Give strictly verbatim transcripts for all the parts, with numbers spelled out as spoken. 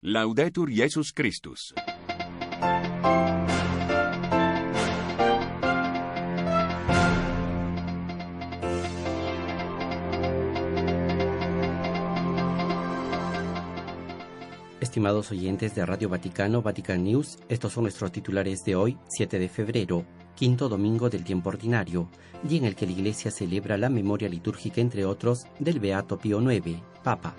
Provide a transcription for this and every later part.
Laudetur Jesus Christus. Estimados oyentes de Radio Vaticano, Vatican News, estos son nuestros titulares de hoy, siete de febrero, quinto domingo del tiempo ordinario, día en el que la Iglesia celebra la memoria litúrgica, entre otros, del Beato Pío noveno, Papa.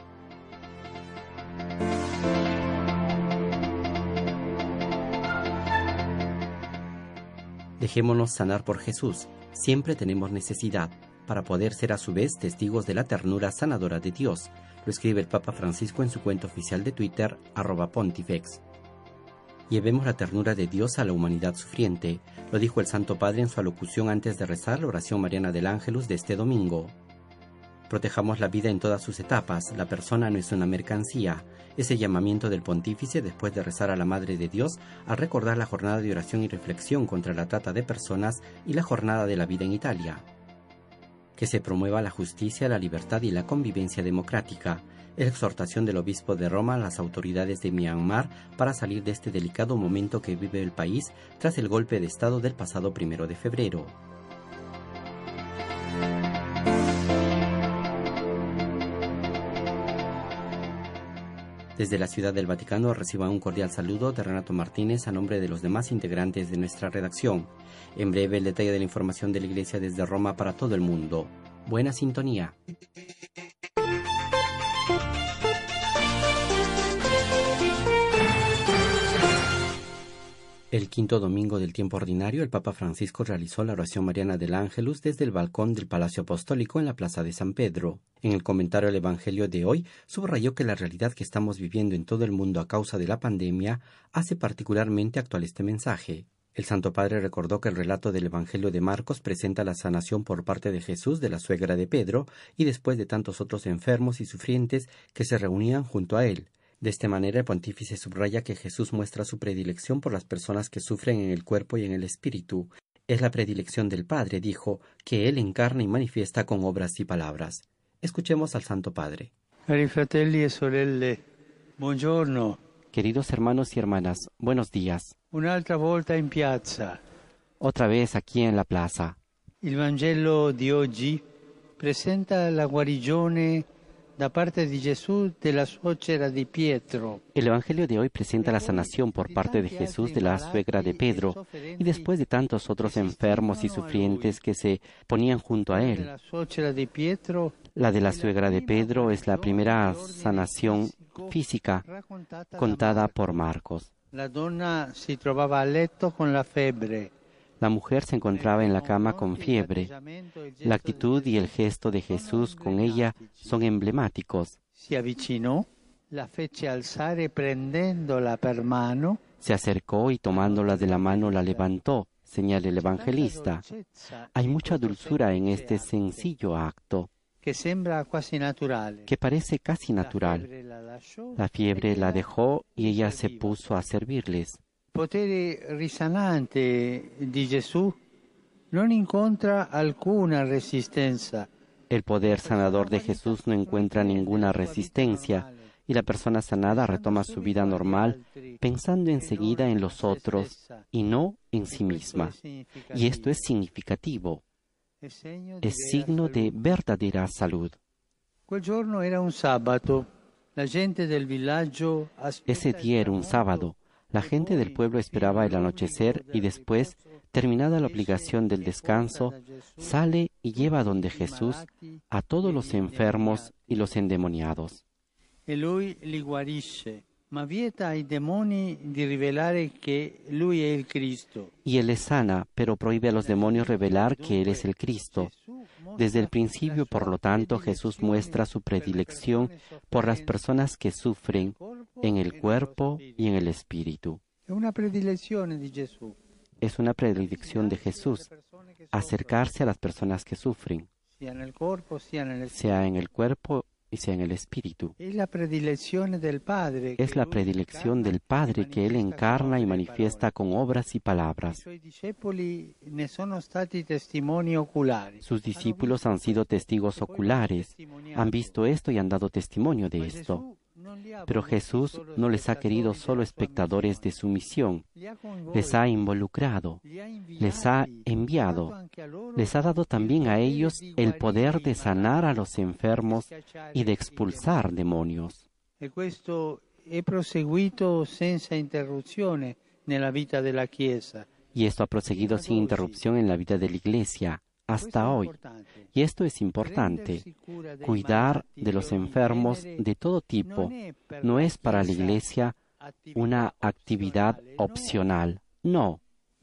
Dejémonos sanar por Jesús. Siempre tenemos necesidad, para poder ser a su vez testigos de la ternura sanadora de Dios. Lo escribe el Papa Francisco en su cuenta oficial de Twitter, arroba pontifex. Llevemos la ternura de Dios a la humanidad sufriente, lo dijo el Santo Padre en su alocución antes de rezar la oración mariana del Ángelus de este domingo. Protejamos la vida en todas sus etapas, la persona no es una mercancía. Ese llamamiento del pontífice después de rezar a la Madre de Dios al recordar la jornada de oración y reflexión contra la trata de personas y la jornada de la vida en Italia. Que se promueva la justicia, la libertad y la convivencia democrática. Es la exhortación del obispo de Roma a las autoridades de Myanmar para salir de este delicado momento que vive el país tras el golpe de Estado del pasado primero de febrero. Desde la Ciudad del Vaticano reciban un cordial saludo de Renato Martínez a nombre de los demás integrantes de nuestra redacción. En breve el detalle de la información de la Iglesia desde Roma para todo el mundo. Buena sintonía. El quinto domingo del tiempo ordinario, el Papa Francisco realizó la oración mariana del Ángelus desde el balcón del Palacio Apostólico en la Plaza de San Pedro. En el comentario al Evangelio de hoy, subrayó que la realidad que estamos viviendo en todo el mundo a causa de la pandemia hace particularmente actual este mensaje. El Santo Padre recordó que el relato del Evangelio de Marcos presenta la sanación por parte de Jesús de la suegra de Pedro y después de tantos otros enfermos y sufrientes que se reunían junto a él. De esta manera, el pontífice subraya que Jesús muestra su predilección por las personas que sufren en el cuerpo y en el espíritu. Es la predilección del Padre, dijo, que Él encarna y manifiesta con obras y palabras. Escuchemos al Santo Padre. Cari fratelli e sorelle, buongiorno. Queridos hermanos y hermanas, buenos días. Un'altra volta in piazza. Otra vez aquí en la plaza. Il Vangelo di oggi presenta la guarigione da parte di Gesù della suocera di Pietro. El Evangelio de hoy presenta la sanación por parte de Jesús de la suegra de Pedro y después de tantos otros enfermos y sufrientes que se ponían junto a él. La de la suegra de Pedro es la primera sanación física contada por Marcos. La donna si trovava a letto con la febbre. La mujer se encontraba en la cama con fiebre. La actitud y el gesto de Jesús con ella son emblemáticos. Se avvicinò, la fece alzare prendendola per mano. Se acercó y tomándola de la mano la levantó, señala el evangelista. Hay mucha dulzura en este sencillo acto, que sembra quasi naturale. Que parece casi natural. La fiebre la dejó y ella se puso a servirles. Il potere risanante di Gesù non incontra alcuna resistenza. El poder sanador de Jesús no encuentra ninguna resistencia y la persona sanada retoma su vida normal pensando enseguida en los otros y no en sí misma. Y esto es significativo. Es signo de verdadera salud. Quel giorno era un sabato. La gente del villaggio Ese día era un sábado. La gente del pueblo esperaba el anochecer y después, terminada la obligación del descanso, sale y lleva donde Jesús a todos los enfermos y los endemoniados. E lui li guarisce, ma vieta ai demoni di rivelare che lui è il Cristo. Y Él les sana, pero prohíbe a los demonios revelar que Él es el Cristo. Desde el principio, por lo tanto, Jesús muestra su predilección por las personas que sufren en el cuerpo y en el espíritu. Es una predilección de Jesús. Es una predilección de Jesús, acercarse a las personas que sufren, sea en el cuerpo, sea en el espíritu. sea en el cuerpo y sea en el espíritu. Es la predilección del Padre. Es la predilección del Padre que Él encarna y manifiesta con obras y palabras. Sus discípulos han sido testigos oculares, han visto esto y han dado testimonio de esto. pero Jesús no les ha querido solo espectadores de su misión, les ha involucrado, les ha enviado, les ha dado también a ellos el poder de sanar a los enfermos y de expulsar demonios. E questo è proseguito senza interruzione nella vita della Chiesa. Y esto ha proseguido sin interrupción en la vida de la Iglesia hasta hoy. Y esto es importante. Cuidar de los enfermos de todo tipo no es para la Iglesia una actividad opcional. No.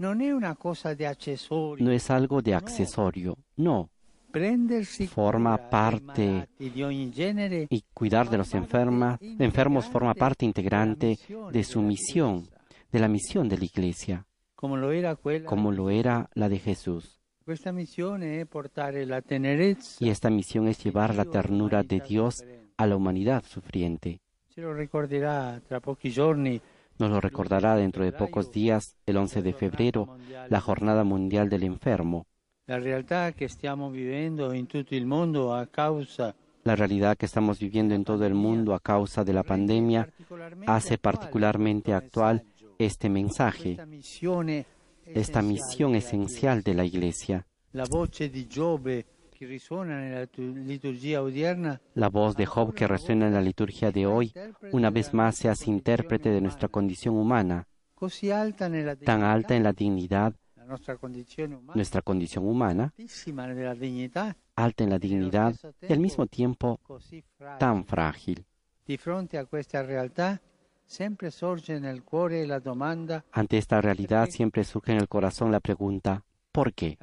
No es algo de accesorio. No. Forma parte, y cuidar de los enferma, enfermos forma parte integrante de su misión, de la misión de la Iglesia, como lo era la de Jesús. Y esta misión es llevar la ternura de Dios a la humanidad sufriente. Nos lo recordará dentro de pocos días, el once de febrero, la Jornada Mundial del Enfermo. La realidad que estamos viviendo en todo el mundo a causa La realidad que estamos viviendo en todo el mundo a causa de la pandemia hace particularmente actual este mensaje, esta misión esencial de la Iglesia. La voz de Job que resuena en la liturgia odierna, La voz de Job que resuena en la liturgia de hoy, una vez más se hace intérprete de nuestra condición humana, tan alta en la dignidad, nuestra condición humana, alta en la dignidad y al mismo tiempo tan frágil. Ante esta realidad siempre surge en el corazón la pregunta, ¿por qué?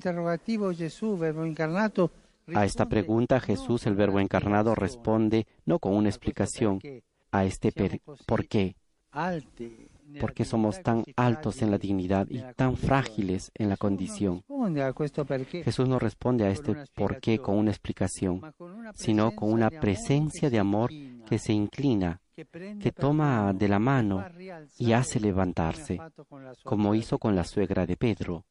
A esta pregunta Jesús, el Verbo encarnado, responde no con una explicación a este per- ¿por qué? ¿Por qué somos tan altos en la dignidad y tan frágiles en la condición? Jesús no responde a este por qué con una explicación, sino con una presencia de amor que se inclina, que toma de la mano y hace levantarse, como hizo con la suegra de Pedro.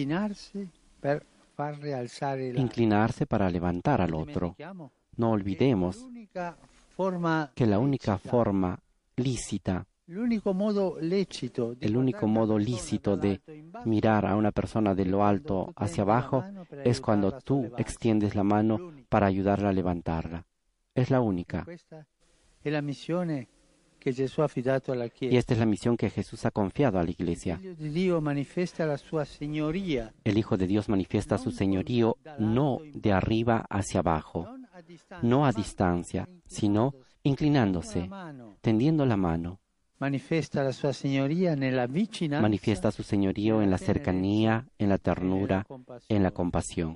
Inclinarse para levantar al otro. No olvidemos que la única forma lícita, el único modo lícito de mirar a una persona de lo alto hacia abajo es cuando tú extiendes la mano para ayudarla a levantarla. Es la única. Y esta es la misión que Jesús ha confiado a la Iglesia. El Hijo de Dios manifiesta su señorío no de arriba hacia abajo, no a distancia, sino inclinándose, tendiendo la mano. Manifiesta la sua signoria nella vicinanza, Manifiesta su señorío en la cercanía, en la ternura, en la compasión.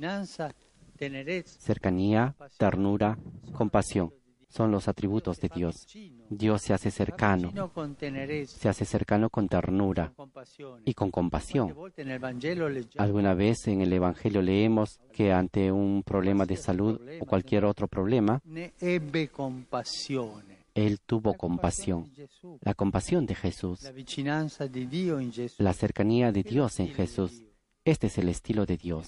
Cercanía, ternura, compasión son los atributos de Dios. Dios se hace cercano, se hace cercano con ternura y con compasión. Alguna vez en el Evangelio leemos que ante un problema de salud o cualquier otro problema, Él tuvo compasión, la compasión de Jesús, la cercanía de Dios en Jesús. Este es el estilo de Dios.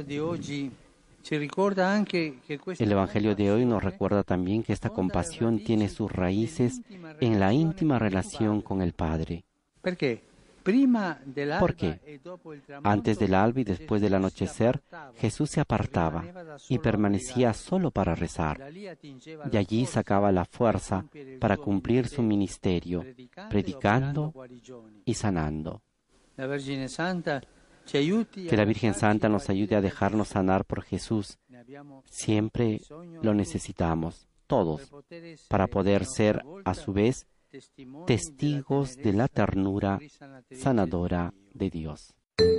El Evangelio de hoy nos recuerda también que esta compasión tiene sus raíces en la íntima relación con el Padre. ¿Por qué? Antes del alba y después del anochecer, Jesús se apartaba y permanecía solo para rezar. De allí sacaba la fuerza para cumplir su ministerio, predicando y sanando. Que la Virgen Santa nos ayude a dejarnos sanar por Jesús. Siempre lo necesitamos, todos, para poder ser, a su vez, testigos de la ternura sanadora de Dios.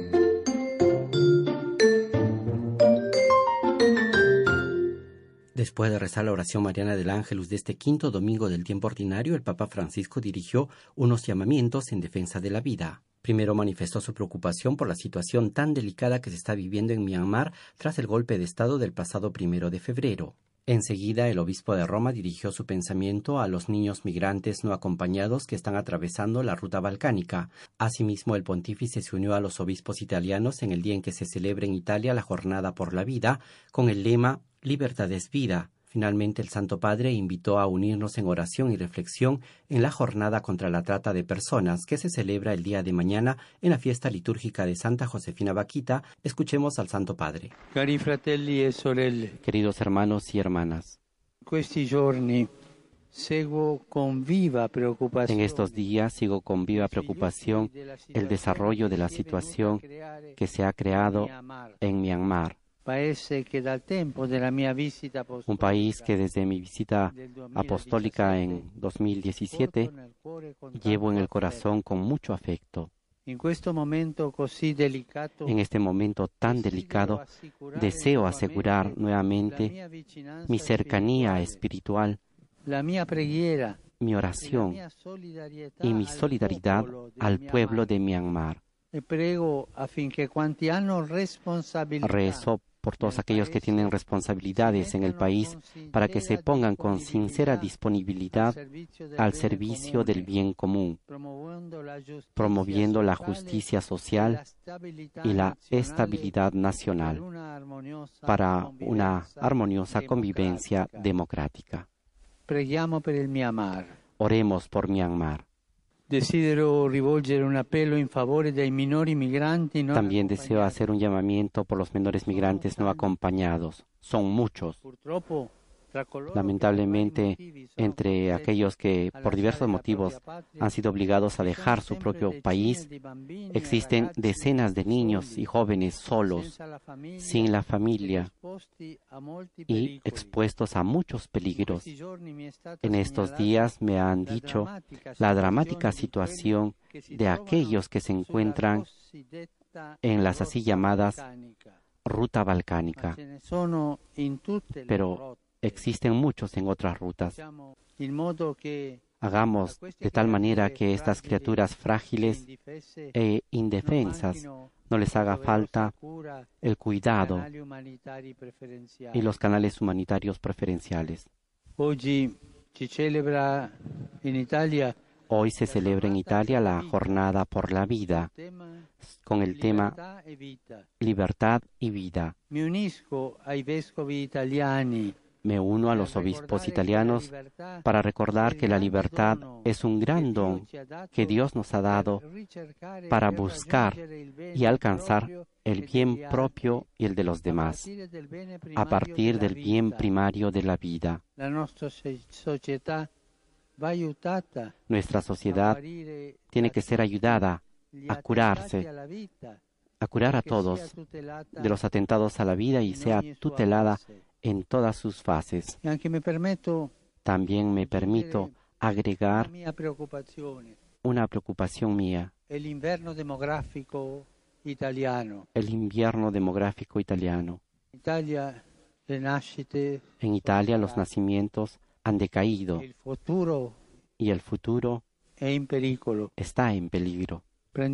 Después de rezar la oración mariana del Ángelus de este quinto domingo del tiempo ordinario, el Papa Francisco dirigió unos llamamientos en defensa de la vida. Primero manifestó su preocupación por la situación tan delicada que se está viviendo en Myanmar tras el golpe de Estado del pasado primero de febrero. Enseguida, el obispo de Roma dirigió su pensamiento a los niños migrantes no acompañados que están atravesando la ruta balcánica. Asimismo, el pontífice se unió a los obispos italianos en el día en que se celebra en Italia la Jornada por la Vida, con el lema «Libertad es vida», Finalmente, el Santo Padre invitó a unirnos en oración y reflexión en la jornada contra la trata de personas que se celebra el día de mañana en la fiesta litúrgica de Santa Josefina Bakhita. Escuchemos al Santo Padre. Cari fratelli e sorelle, Queridos hermanos y hermanas, questi giorni seguo con viva preocupación. en estos días sigo con viva preocupación el desarrollo de la situación que se ha creado en Myanmar, un país que desde mi visita apostólica en dos mil diecisiete llevo en el corazón con mucho afecto. En este momento tan delicado, deseo asegurar nuevamente mi cercanía espiritual, mi oración y mi solidaridad al pueblo de Myanmar. Rezo por todos aquellos que tienen responsabilidades en el país para que se pongan con sincera disponibilidad al servicio del bien común, promoviendo la justicia social y la estabilidad nacional para una armoniosa convivencia democrática. Oremos por Myanmar. También deseo hacer un llamamiento por los menores migrantes no acompañados. Son muchos. Lamentablemente, entre aquellos que por diversos motivos han sido obligados a dejar su propio país, existen decenas de niños y jóvenes solos, sin la familia y expuestos a muchos peligros. En estos días me han dicho la dramática situación de aquellos que se encuentran en las así llamadas ruta balcánica, pero existen muchos en otras rutas. Hagamos de tal manera que estas criaturas frágiles e indefensas no les haga falta el cuidado y los canales humanitarios preferenciales. Hoy se celebra en Italia la Jornada por la Vida, con el tema Libertad y Vida. Me uno a los obispos italianos para recordar que la libertad es un gran don que Dios nos ha dado para buscar y alcanzar el bien propio y el de los demás, a partir del bien primario de la vida. Nuestra sociedad tiene que ser ayudada a curarse, a curar a todos de los atentados a la vida y sea tutelada en todas sus fases. También me permito agregar una preocupación mía: el invierno demográfico italiano. El invierno demográfico italiano. En Italia los nacimientos han decaído y el futuro está en peligro.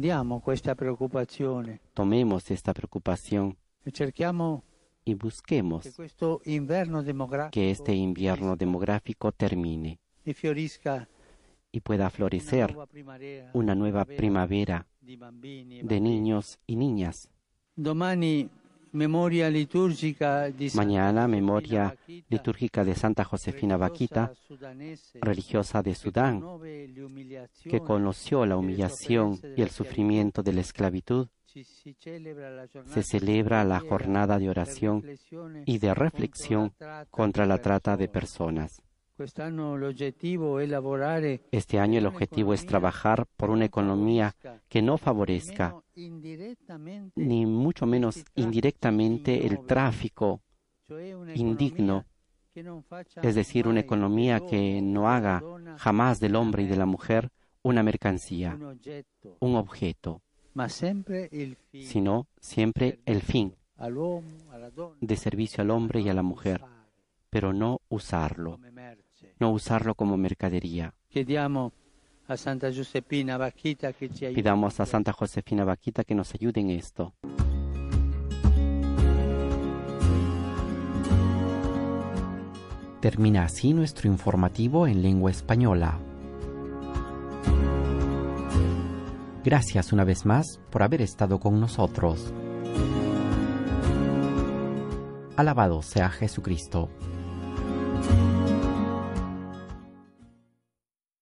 Tomemos esta preocupación y busquemos que este invierno demográfico termine y pueda florecer una nueva primavera de niños y niñas. Mañana, memoria litúrgica de Santa Josefina Bakhita, religiosa de Sudán, que conoció la humillación y el sufrimiento de la esclavitud. Se celebra la jornada de oración y de reflexión contra la trata de personas. Este año el objetivo es trabajar por una economía que no favorezca, ni mucho menos indirectamente, el tráfico indigno, es decir, una economía que no haga jamás del hombre y de la mujer una mercancía, un objeto, sino siempre el fin de servicio al hombre y a la mujer, pero no usarlo, no usarlo como mercadería. Pidamos a Santa Josefina Bakhita que nos ayude en esto. Termina así nuestro informativo en lengua española. Gracias una vez más por haber estado con nosotros. Alabado sea Jesucristo. Cristo.